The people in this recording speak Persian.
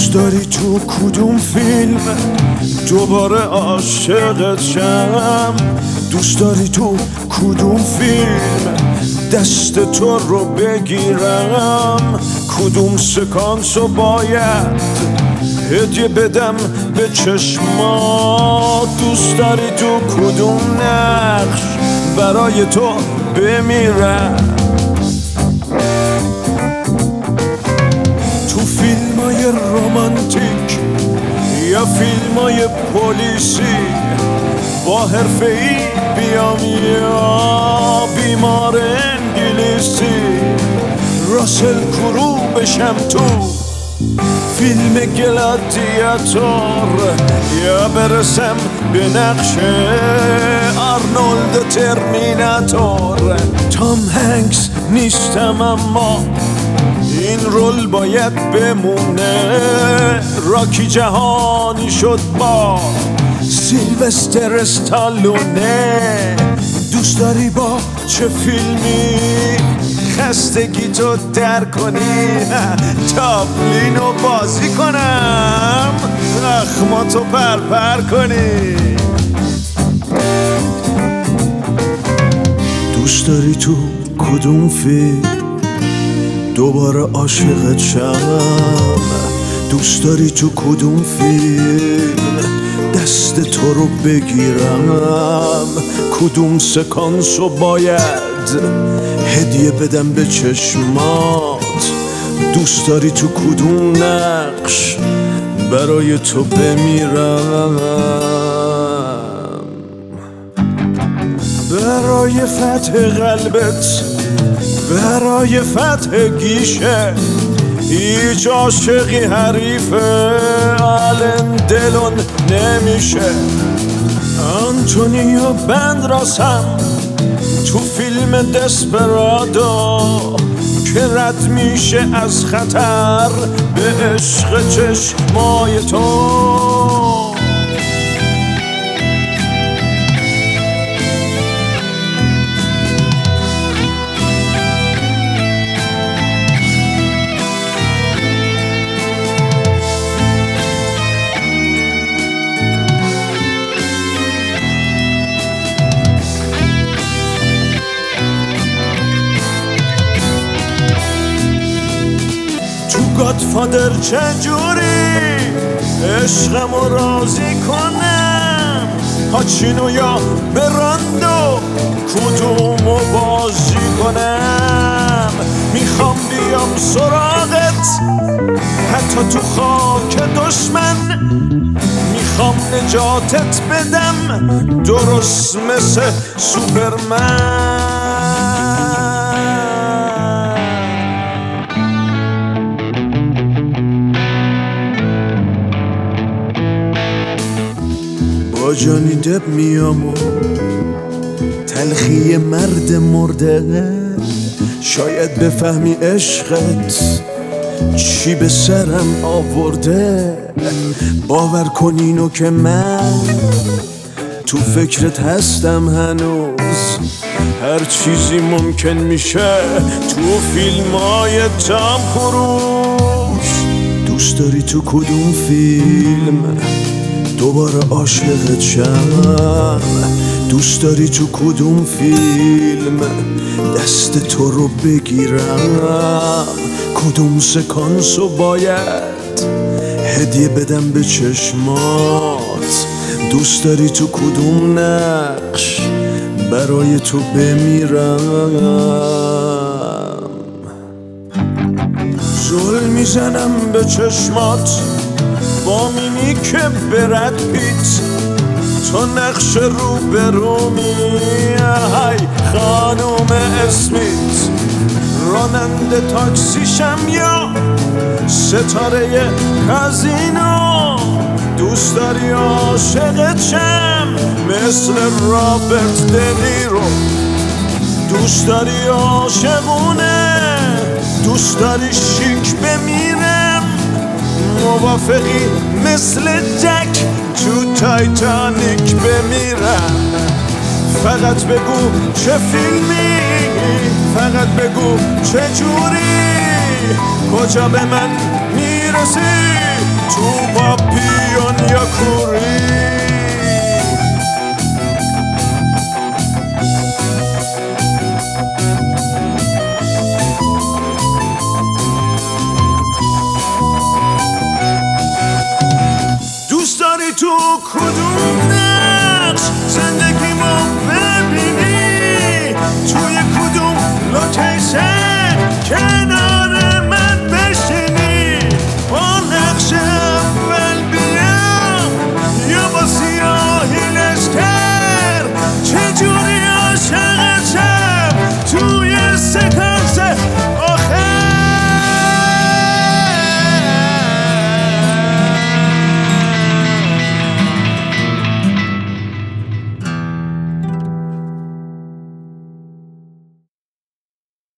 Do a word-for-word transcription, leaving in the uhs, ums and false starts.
دوست داری تو کدوم فیلم دوباره عاشقت شم؟ دوست داری تو کدوم فیلم دست تو رو بگیرم؟ کدوم سکانس رو باید هدیه بدم به چشمات؟ دوست داری تو کدوم نقش برای تو بمیرم؟ تو فیلمای رومانتیک یا فیلمای پلیسی با حرفه ای بیام یا بیمار انگلیسی راسل کرو بشم تو فیلم گلادیاتور یا برسم به نقش آرنولد ترمیناتور؟ تام هنگس نیستم اما این رول باید بمونه. راکی جهانی شد با سیلوستر استالونه. دوست داری با چه فیلمی خستگی تو در کنی تابلینو بازی کنم زخماتو پرپر کنی؟ دوست داری تو کدوم فیلم دوباره عاشقت شم؟ دوست داری تو کدوم فیلم دست تو رو بگیرم؟ کدوم سکانس رو باید هدیه بدم به چشمات؟ دوست داری تو کدوم نقش برای تو بمیرم؟ برای فتح قلبت برای فتح گیشه هیچ عاشقی حریف آلن دلون نمیشه. آنتونیو بندراسم تو فیلم دسپرادو که رد میشه از خطر به عشق چشمای تو. گادفادر چجوری عشقمو راضی کنم؟ پاچینو یا براندو کدومو بازی کنم؟ میخوام بیام سراغت حتی تو خاک دشمن. میخوام نجاتت بدم درست مثل سوپرمن. با جانی دب میام و تلخی مرد مرده. شاید بفهمی عشقت چی به سرم آورده. باور کن اینو که من تو فکرت هستم هنوز. هر چیزی ممکن میشه تو فیلمای تام کروز. دوست داری تو کدوم فیلم دوباره عاشقت شم؟ دوست داری تو کدوم فیلم دست تو رو بگیرم؟ کدوم سکانس رو باید هدیه بدم به چشمات؟ دوست داری تو کدوم نقش برای تو بمیرم؟ زل میزنم به چشمات با میمیک برد پیت. تو نقش رو برومی های خانوم اسمیت. راننده تاکسیشم یا ستاره کازینو؟ دوست داری عاشقت شم مثل رابرت دنیرو؟ دوست داری عاشقونه؟ دوست داری شیک بمیرم؟ موافقی مثل جک تو تایتانیک بمیرم؟ فقط بگو چه فیلمی، فقط بگو چه جوری، کجا به من میرم؟ میرسی تو پاپیون یا کوری. دوست داری تو کدوم نقش زندگیمو ببینی؟ توی کدوم لوکیشن که